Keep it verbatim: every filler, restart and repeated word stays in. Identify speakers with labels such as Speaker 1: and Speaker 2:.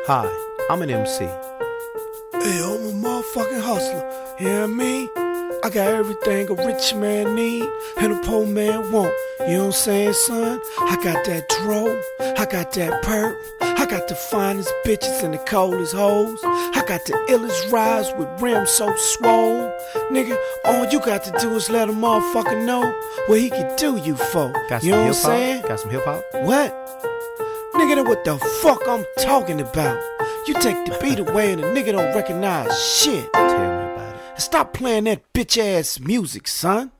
Speaker 1: Hi, I'm an M C.
Speaker 2: Hey, I'm a motherfucking hustler, you know what I mean? I got everything a rich man need and a poor man want, you know what I'm saying, son? I got that dro, I got that perp, I got the finest bitches and the coldest hoes, I got the illest rides with rims so swole. Nigga, all you got to do is let a motherfucker know what he can do you for,
Speaker 1: Got
Speaker 2: you
Speaker 1: some
Speaker 2: know what I'm
Speaker 1: hip
Speaker 2: saying?
Speaker 1: hop? Got some hip hop?
Speaker 2: What? Nigga, that what the fuck I'm talking about. You take the beat away and the nigga don't recognize shit.
Speaker 1: Tell me about it.
Speaker 2: Stop playing that bitch ass music, son.